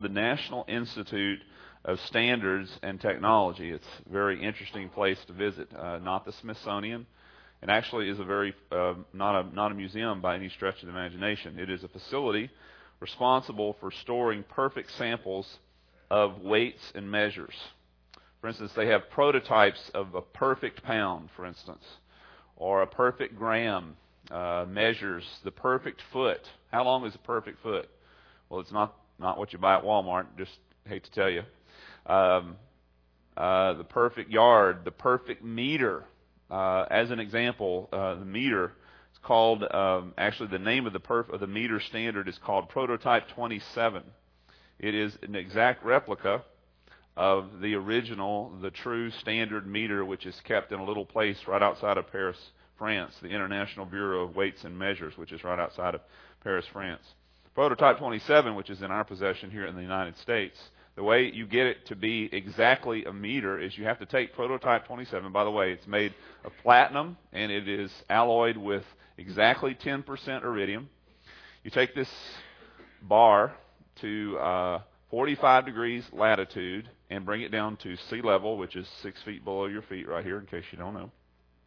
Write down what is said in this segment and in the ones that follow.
the National Institute of Standards and Technology. It's a very interesting place to visit, not the Smithsonian, and actually is a very not a museum by any stretch of the imagination. It is a facility responsible for storing perfect samples of weights and measures. For instance, they have prototypes of a perfect pound, for instance, or a perfect gram. Measures the perfect foot. How long is a perfect foot? Well, it's not what you buy at Walmart. Just hate to tell you. The perfect yard, the perfect meter. As an example, the meter is called. Actually, the name of the meter standard is called Prototype 27. It is an exact replica of the original, the true standard meter, which is kept in a little place right outside of Paris, France, the International Bureau of Weights and Measures, which is right outside of Paris, France. Prototype 27, which is in our possession here in the United States, the way you get it to be exactly a meter is you have to take Prototype 27. By the way, it's made of platinum, and it is alloyed with exactly 10% iridium. You take this bar to 45 degrees latitude and bring it down to sea level, which is 6 feet below your feet right here, in case you don't know.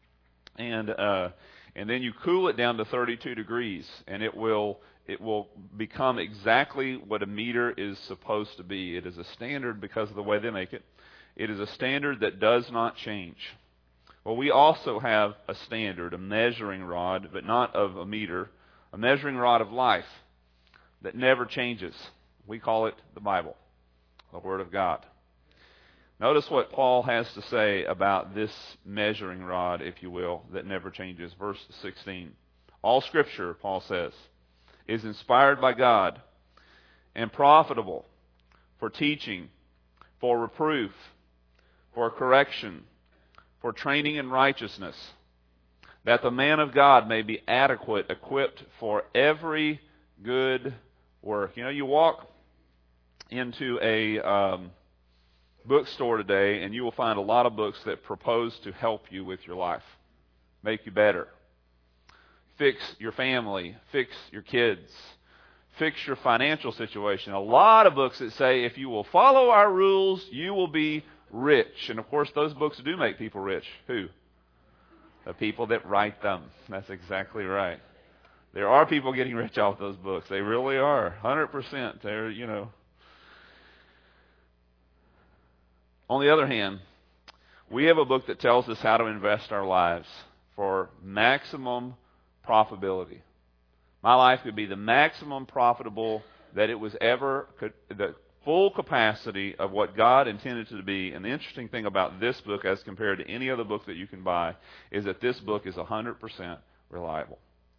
And then you cool it down to 32 degrees, and it will become exactly what a meter is supposed to be. It is a standard because of the way they make it. It is a standard that does not change. Well, we also have a standard, a measuring rod, but not of a meter, a measuring rod of life that never changes. We call it the Bible, the Word of God. Notice what Paul has to say about this measuring rod, if you will, that never changes. Verse 16. All Scripture, Paul says, is inspired by God and profitable for teaching, for reproof, for correction, for training in righteousness, that the man of God may be adequate, equipped for every good work. You know, you walk into a bookstore today, and you will find a lot of books that propose to help you with your life, make you better, fix your family, fix your kids, fix your financial situation. A lot of books that say if you will follow our rules, you will be rich. And of course, those books do make people rich. Who? The people that write them. That's exactly right. There are people getting rich off those books. They really are. 100%. They're, you know. On the other hand, we have a book that tells us how to invest our lives for maximum profitability. My life could be the maximum profitable that it was ever, the full capacity of what God intended it to be. And the interesting thing about this book as compared to any other book that you can buy is that this book is 100% reliable.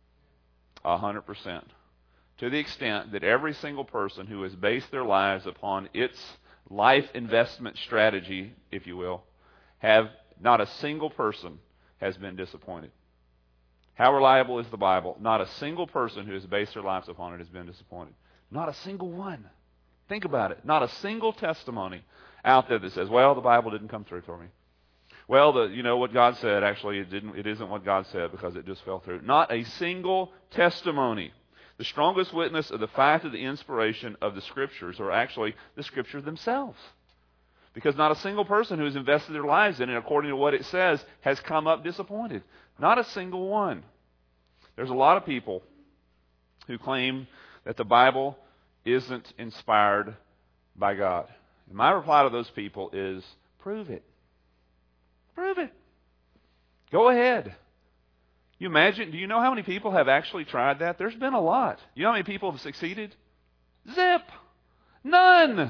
100%. To the extent that every single person who has based their lives upon its life investment strategy, if you will, not a single person has been disappointed. How reliable is the Bible? Not a single person who has based their lives upon it has been disappointed. Not a single one. Think about it. Not a single testimony out there that says, well, the Bible didn't come through for me. Well, you know what God said, actually it isn't what God said because it just fell through. Not a single testimony. The strongest witness of the fact of the inspiration of the Scriptures are actually the Scriptures themselves. Because not a single person who has invested their lives in it according to what it says has come up disappointed. Not a single one. There's a lot of people who claim that the Bible isn't inspired by God. And my reply to those people is, prove it. Prove it. Go ahead. You imagine, do you know how many people have actually tried that? There's been a lot. You know how many people have succeeded? Zip. None.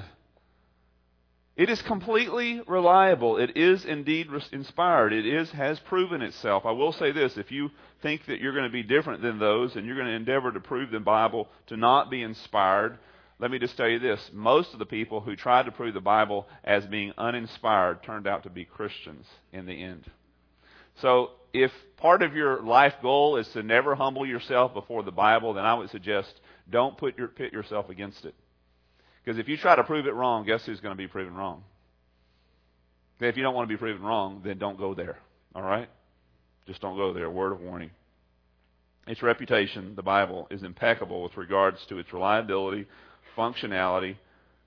It is completely reliable. It is indeed inspired. It has proven itself. I will say this, if you think that you're going to be different than those and you're going to endeavor to prove the Bible to not be inspired, let me just tell you this. Most of the people who tried to prove the Bible as being uninspired turned out to be Christians in the end. So if part of your life goal is to never humble yourself before the Bible, then I would suggest don't pit yourself against it. Because if you try to prove it wrong, guess who's going to be proven wrong? If you don't want to be proven wrong, then don't go there. All right? Just don't go there. Word of warning. Its reputation, the Bible, is impeccable with regards to its reliability, functionality,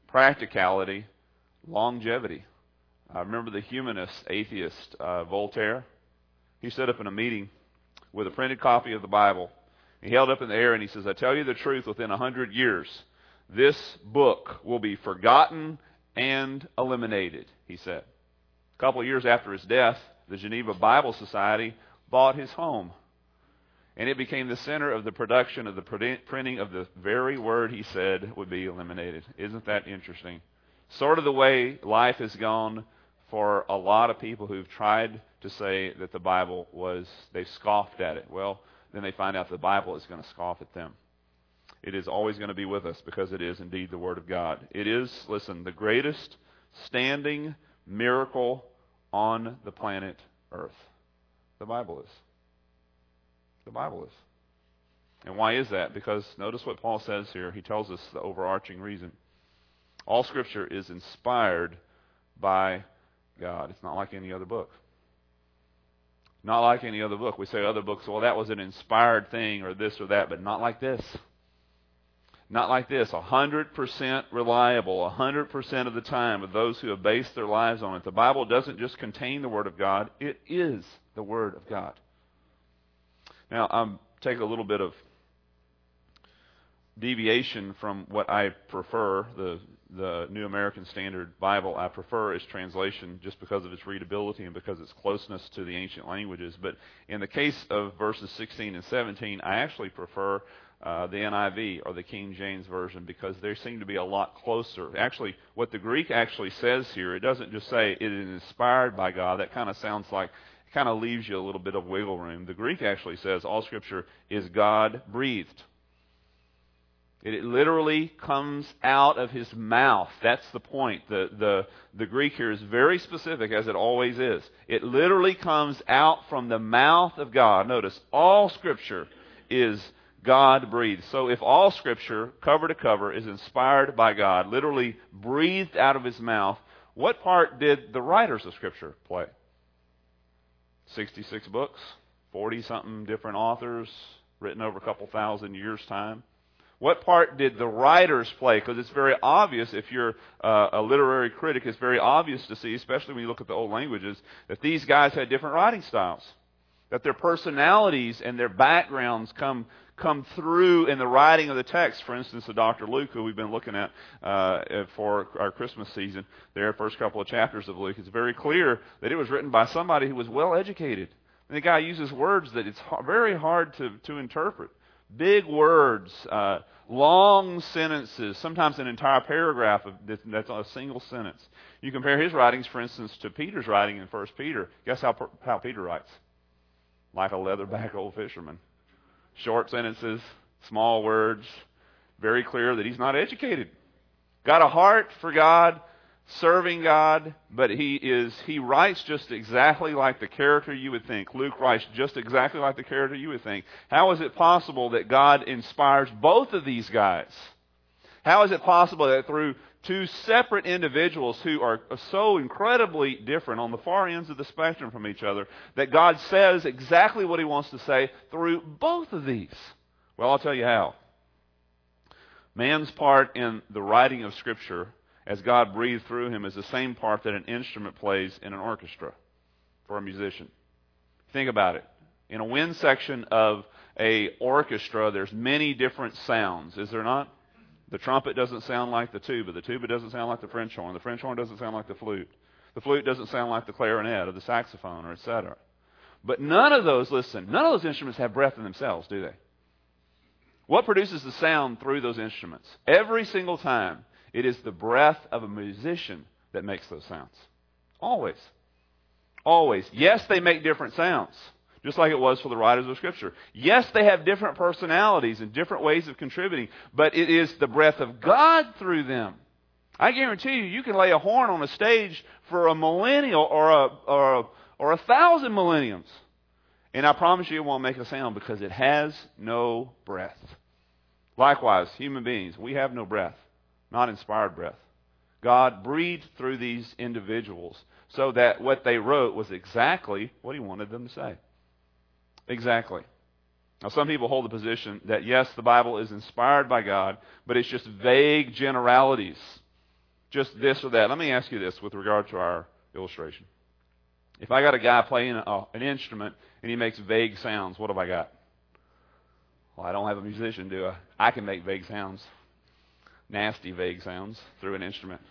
practicality, longevity. I remember the humanist, atheist, Voltaire. He stood up in a meeting with a printed copy of the Bible. He held up in the air and he says, I tell you the truth, within 100 years, this book will be forgotten and eliminated, he said. A couple of years after his death, the Geneva Bible Society bought his home. And it became the center of the production of the printing of the very word he said would be eliminated. Isn't that interesting? Sort of the way life has gone for a lot of people who've tried to say that the Bible they scoffed at it. Well, then they find out the Bible is going to scoff at them. It is always going to be with us because it is indeed the Word of God. It is, listen, the greatest standing miracle on the planet Earth. The Bible is. The Bible is. And why is that? Because notice what Paul says here. He tells us the overarching reason. All Scripture is inspired by God. It's not like any other book. Not like any other book. We say other books, well, that was an inspired thing or this or that, but not like this. Not like this. 100% reliable, 100% of the time of those who have based their lives on it. The Bible doesn't just contain the Word of God. It is the Word of God. Now, I'm taking a little bit of deviation from what I prefer. The New American Standard Bible I prefer its translation just because of its readability and because of its closeness to the ancient languages. But in the case of verses 16 and 17, I actually prefer the NIV or the King James Version because they seem to be a lot closer. Actually, what the Greek actually says here, it doesn't just say it is inspired by God. That kind of sounds like, it kind of leaves you a little bit of wiggle room. The Greek actually says all Scripture is God-breathed. It literally comes out of His mouth. That's the point. The Greek here is very specific, as it always is. It literally comes out from the mouth of God. Notice, all Scripture is God-breathed. So if all Scripture, cover to cover, is inspired by God, literally breathed out of His mouth, what part did the writers of Scripture play? 66 books, 40-something different authors, written over a couple thousand years' time. What part did the writers play? Because it's very obvious, if you're a literary critic, it's very obvious to see, especially when you look at the old languages, that these guys had different writing styles. That their personalities and their backgrounds come through in the writing of the text. For instance, the Dr. Luke, who we've been looking at for our Christmas season, there, first couple of chapters of Luke, it's very clear that it was written by somebody who was well-educated. And the guy uses words that it's very hard to interpret. Big words, long sentences, sometimes an entire paragraph that's a single sentence. You compare his writings, for instance, to Peter's writing in 1 Peter. Guess how Peter writes? Like a leatherback old fisherman. Short sentences, small words, very clear that he's not educated. Got a heart for God, serving God, but he writes just exactly like the character you would think. Luke writes just exactly like the character you would think. How is it possible that God inspires both of these guys? How is it possible that through two separate individuals who are so incredibly different on the far ends of the spectrum from each other, that God says exactly what He wants to say through both of these? Well, I'll tell you how. Man's part in the writing of Scripture, as God breathed through him, is the same part that an instrument plays in an orchestra for a musician. Think about it. In a wind section of an orchestra, there's many different sounds, is there not? The trumpet doesn't sound like the tuba. The tuba doesn't sound like the French horn. The French horn doesn't sound like the flute. The flute doesn't sound like the clarinet or the saxophone or etc. But none of those instruments have breath in themselves, do they? What produces the sound through those instruments? Every single time, it is the breath of a musician that makes those sounds. Always. Always. Yes, they make different sounds, just like it was for the writers of Scripture. Yes, they have different personalities and different ways of contributing, but it is the breath of God through them. I guarantee you can lay a horn on a stage for a millennial or 1,000 millenniums, and I promise you it won't make a sound because it has no breath. Likewise, human beings, we have no breath, not inspired breath. God breathed through these individuals so that what they wrote was exactly what He wanted them to say. Exactly. Now, some people hold the position that, yes, the Bible is inspired by God, but it's just vague generalities. just this or that. Let me ask you this with regard to our illustration. If I got a guy playing an instrument and he makes vague sounds, what have I got? Well, I don't have a musician, do I? I can make vague sounds. Nasty vague sounds through an instrument.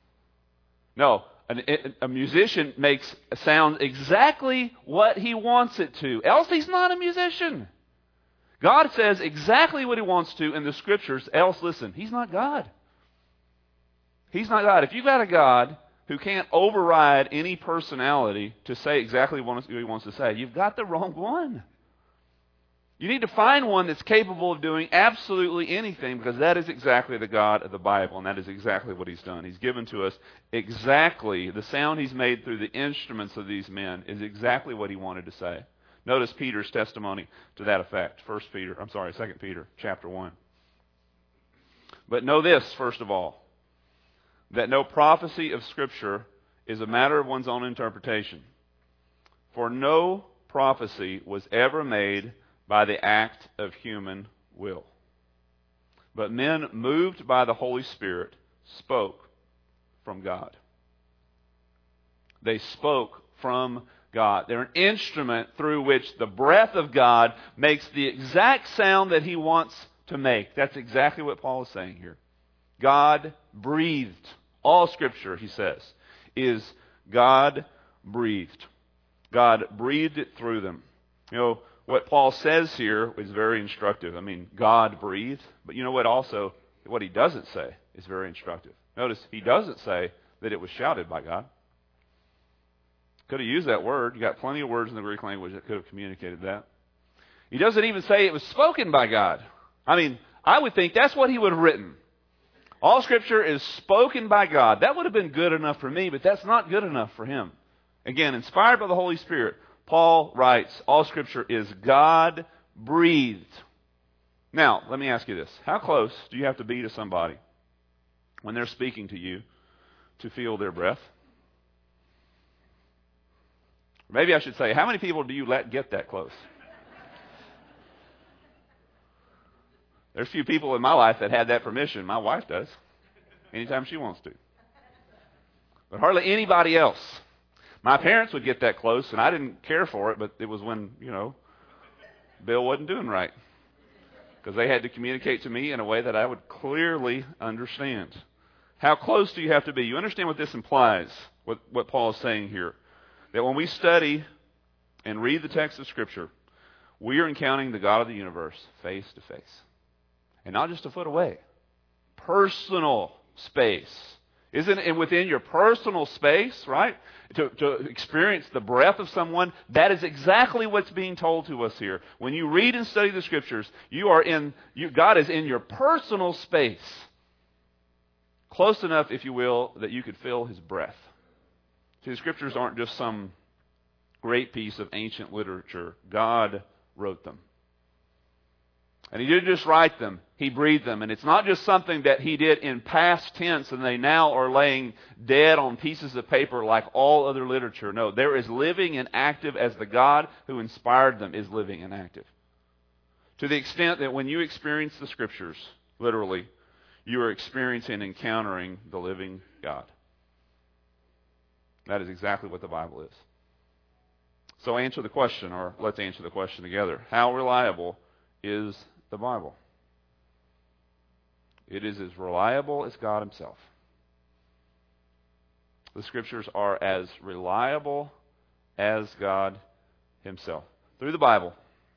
No, a musician makes a sound exactly what he wants it to. Else he's not a musician. God says exactly what he wants to in the Scriptures. Else, listen, he's not God. He's not God. If you've got a God who can't override any personality to say exactly what he wants to say, you've got the wrong one. You need to find one that's capable of doing absolutely anything, because that is exactly the God of the Bible, and that is exactly what he's done. He's given to us exactly the sound he's made through the instruments of these men is exactly what he wanted to say. Notice Peter's testimony to that effect. 2 Peter chapter 1. But know this, first of all, that no prophecy of Scripture is a matter of one's own interpretation. For no prophecy was ever made by the act of human will. But men moved by the Holy Spirit spoke from God. They spoke from God. They're an instrument through which the breath of God makes the exact sound that he wants to make. That's exactly what Paul is saying here. God breathed. All Scripture, he says, is God breathed. God breathed it through them. You know, what Paul says here is very instructive. I mean, God breathed. But you know what also, what he doesn't say is very instructive. Notice, he doesn't say that it was shouted by God. Could have used that word. You got plenty of words in the Greek language that could have communicated that. He doesn't even say it was spoken by God. I mean, I would think that's what he would have written. All Scripture is spoken by God. That would have been good enough for me, but that's not good enough for him. Again, inspired by the Holy Spirit, Paul writes, all Scripture is God-breathed. Now, let me ask you this. How close do you have to be to somebody when they're speaking to you to feel their breath? Maybe I should say, how many people do you let get that close? There's a few people in my life that had that permission. My wife does. Anytime she wants to. But hardly anybody else. My parents would get that close, and I didn't care for it, but it was when, Bill wasn't doing right. Because they had to communicate to me in a way that I would clearly understand. How close do you have to be? You understand what this implies, what Paul is saying here. That when we study and read the text of Scripture, we are encountering the God of the universe face to face. And not just a foot away. Personal space. Isn't it within your personal space, right? To experience the breath of someone, that is exactly what's being told to us here. When you read and study the Scriptures, God is in your personal space. Close enough, if you will, that you could feel his breath. See, the Scriptures aren't just some great piece of ancient literature. God wrote them. And he didn't just write them, he breathed them. And it's not just something that he did in past tense and they now are laying dead on pieces of paper like all other literature. No, they're as living and active as the God who inspired them is living and active. To the extent that when you experience the Scriptures, literally, you are experiencing and encountering the living God. That is exactly what the Bible is. So answer the question, or let's answer the question together. How reliable is the Bible? It is as reliable as God himself. The Scriptures are as reliable as God himself. Through the Bible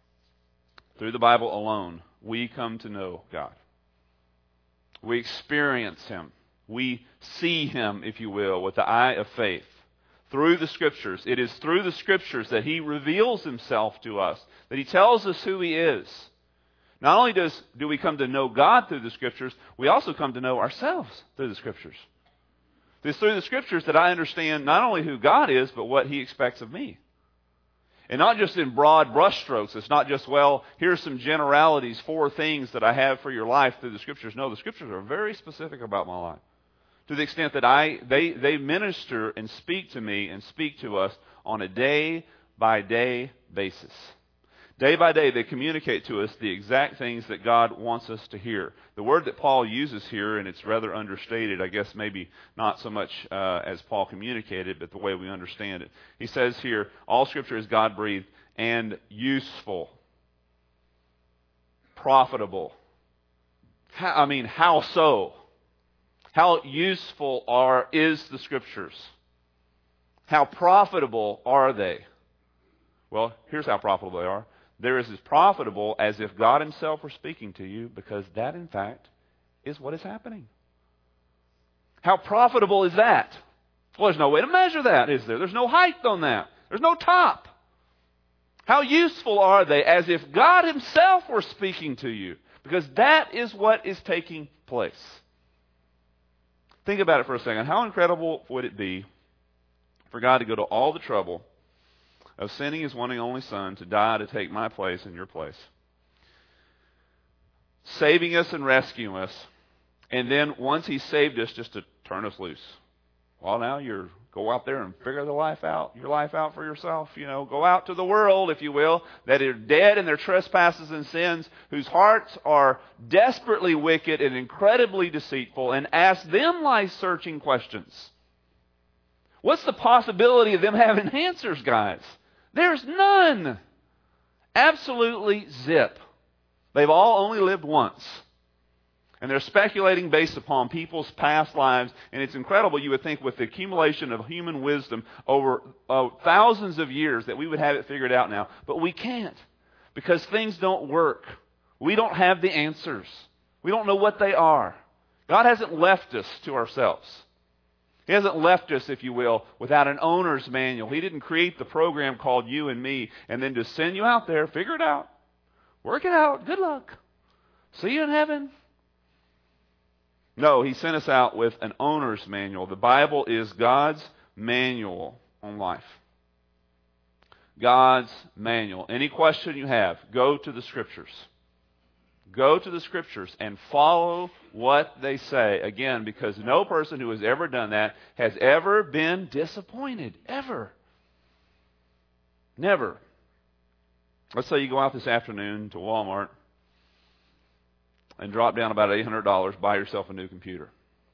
alone, we come to know God. We experience him. We see him, if you will, with the eye of faith. Through the Scriptures. It is through the Scriptures that he reveals himself to us, that he tells us who he is. Not only do we come to know God through the Scriptures, we also come to know ourselves through the Scriptures. It's through the Scriptures that I understand not only who God is, but what he expects of me. And not just in broad brushstrokes. It's not just, well, here's some generalities, 4 things that I have for your life through the Scriptures. No, the Scriptures are very specific about my life. To the extent that they minister and speak to me and speak to us on a day-by-day basis. Day by day, they communicate to us the exact things that God wants us to hear. The word that Paul uses here, and it's rather understated, I guess maybe not so much as Paul communicated, but the way we understand it. He says here, all Scripture is God-breathed and useful, profitable. How so? How useful is the Scriptures? How profitable are they? Well, here's how profitable they are. They're as profitable as if God Himself were speaking to you, because that, in fact, is what is happening. How profitable is that? Well, there's no way to measure that, is there? There's no height on that. There's no top. How useful are they as if God Himself were speaking to you? Because that is what is taking place. Think about it for a second. How incredible would it be for God to go to all the trouble of sending His one and only Son to die to take my place and your place, saving us and rescuing us, and then once He saved us, just to turn us loose? Well, now go out there and figure your life out for yourself. Go out to the world, if you will, that are dead in their trespasses and sins, whose hearts are desperately wicked and incredibly deceitful, and ask them life-searching questions. What's the possibility of them having answers, guys? There's none. Absolutely zip. They've all only lived once. And they're speculating based upon people's past lives. And it's incredible, you would think, with the accumulation of human wisdom over thousands of years, that we would have it figured out now. But we can't, because things don't work. We don't have the answers. We don't know what they are. God hasn't left us to ourselves. He hasn't left us, if you will, without an owner's manual. He didn't create the program called you and me and then just send you out there, figure it out, work it out, good luck, see you in heaven. No, He sent us out with an owner's manual. The Bible is God's manual on life. God's manual. Any question you have, go to the Scriptures. Go to the Scriptures and follow what they say. Again, because no person who has ever done that has ever been disappointed. Ever. Never. Let's say you go out this afternoon to Walmart and drop down about $800, buy yourself a new computer.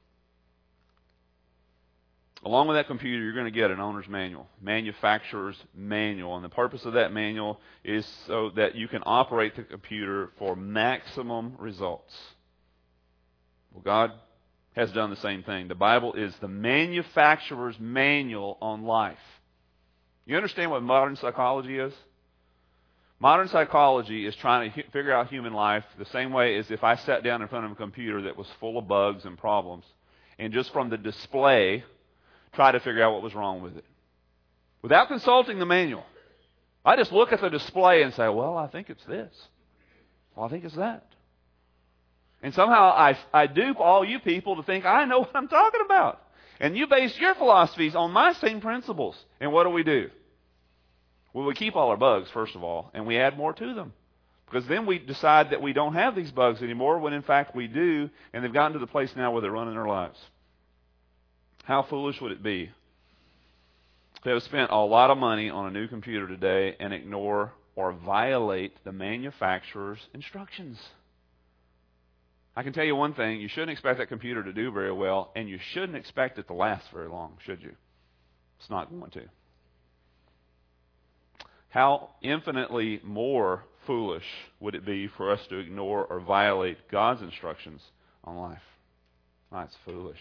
Along with that computer, you're going to get an owner's manual, manufacturer's manual. And the purpose of that manual is so that you can operate the computer for maximum results. Well, God has done the same thing. The Bible is the manufacturer's manual on life. You understand what modern psychology is? Modern psychology is trying to figure out human life the same way as if I sat down in front of a computer that was full of bugs and problems, and just from the display, try to figure out what was wrong with it. Without consulting the manual. I just look at the display and say, well, I think it's this. Well, I think it's that. And somehow I dupe all you people to think I know what I'm talking about. And you base your philosophies on my same principles. And what do? Well, we keep all our bugs, first of all, and we add more to them. Because then we decide that we don't have these bugs anymore, when in fact we do, and they've gotten to the place now where they're running their lives. How foolish would it be to have spent a lot of money on a new computer today and ignore or violate the manufacturer's instructions? I can tell you one thing, you shouldn't expect that computer to do very well, and you shouldn't expect it to last very long, should you? It's not going to. How infinitely more foolish would it be for us to ignore or violate God's instructions on life? That's foolish.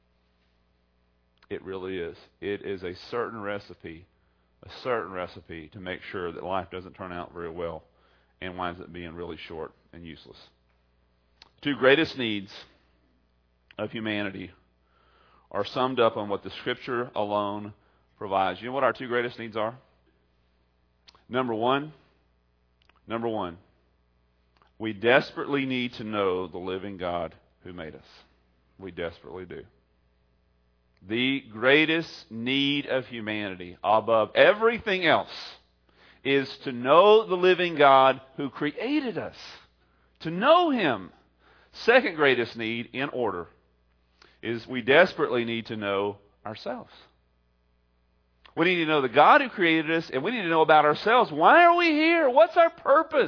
It really is. It is a certain recipe to make sure that life doesn't turn out very well and winds up being really short and useless. Two greatest needs of humanity are summed up on what the Scripture alone provides. You know what our two greatest needs are? Number one, we desperately need to know the living God who made us. We desperately do. The greatest need of humanity, above everything else, is to know the living God who created us. To know Him. Second greatest need, in order, is we desperately need to know ourselves. We need to know the God who created us, and we need to know about ourselves. Why are we here? What's our purpose?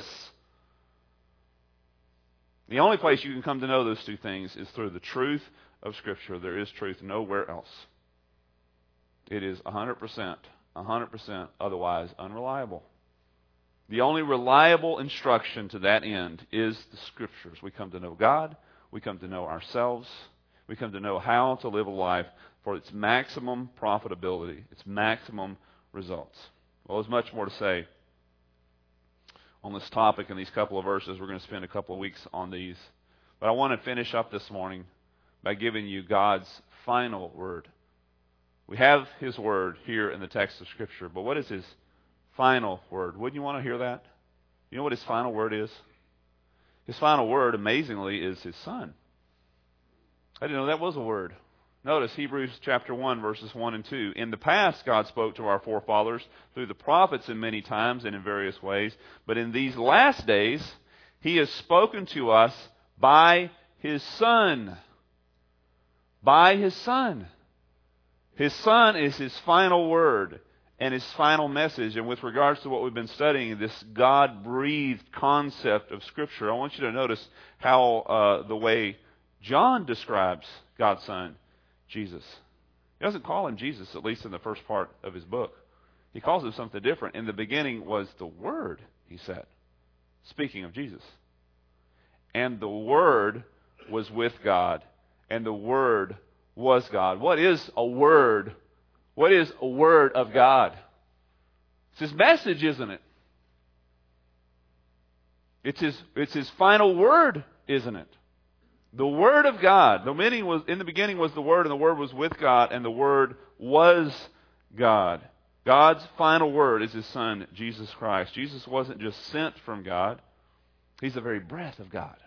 The only place you can come to know those two things is through the truth of Scripture. There is truth nowhere else. It is 100%, otherwise unreliable. The only reliable instruction to that end is the Scriptures. We come to know God. We come to know ourselves. We come to know how to live a life for its maximum profitability, its maximum results. Well, there's much more to say on this topic in these couple of verses. We're going to spend a couple of weeks on these. But I want to finish up this morning by giving you God's final word. We have His word here in the text of Scripture, but what is His final word? Wouldn't you want to hear that? You know what His final word is? His final word, amazingly, is His Son. I didn't know that was a word. Notice Hebrews chapter 1, verses 1 and 2. In the past, God spoke to our forefathers through the prophets in many times and in various ways. But in these last days, He has spoken to us by His Son. By His Son. His Son is His final word and His final message. And with regards to what we've been studying, this God-breathed concept of Scripture, I want you to notice how the way John describes God's Son, Jesus. He doesn't call Him Jesus, at least in the first part of his book. He calls Him something different. In the beginning was the Word, he said, speaking of Jesus. And the Word was with God, and the Word was God. What is a word? What is a word of God? It's His message, isn't it? It's His final word, isn't it? The Word of God. In the beginning was the Word, and the Word was with God, and the Word was God. God's final word is His Son, Jesus Christ. Jesus wasn't just sent from God. He's the very breath of God.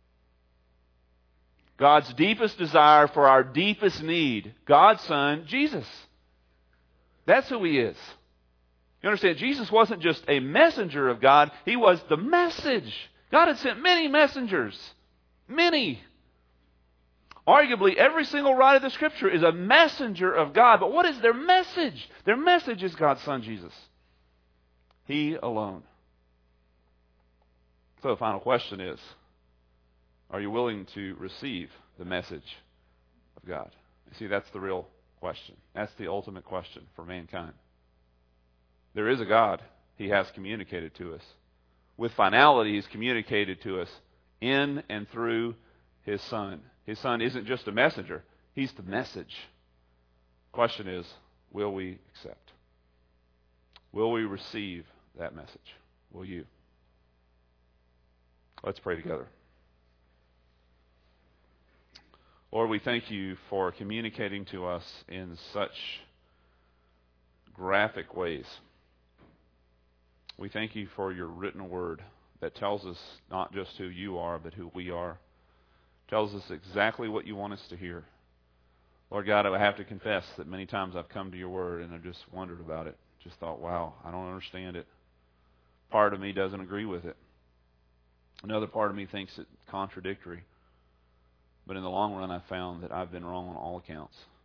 God's deepest desire for our deepest need, God's Son, Jesus. That's who He is. You understand, Jesus wasn't just a messenger of God, He was the message. God had sent many messengers. Many. Arguably, every single writer of the Scripture is a messenger of God. But what is their message? Their message is God's Son, Jesus. He alone. So the final question is, are you willing to receive the message of God? You see, that's the real question. That's the ultimate question for mankind. There is a God. He has communicated to us. With finality, He's communicated to us in and through His Son. His Son isn't just a messenger. He's the message. The question is, will we accept? Will we receive that message? Will you? Let's pray together. Lord, we thank You for communicating to us in such graphic ways. We thank You for Your written word that tells us not just who You are, but who we are. Tells us exactly what You want us to hear. Lord God, I have to confess that many times I've come to Your word and I've just wondered about it. Just thought, wow, I don't understand it. Part of me doesn't agree with it. Another part of me thinks it's contradictory. But in the long run, I've found that I've been wrong on all accounts.